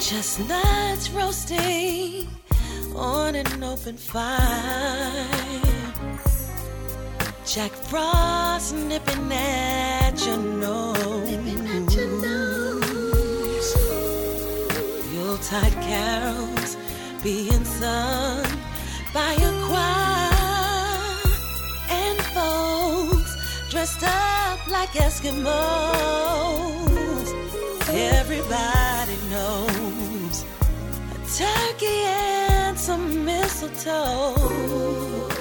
Chestnuts roasting on an open fire. Jack Frost nipping at your nose. Yuletide carols being sung by a choir. And folks dressed up like Eskimos. Everybody knows a turkey and some mistletoe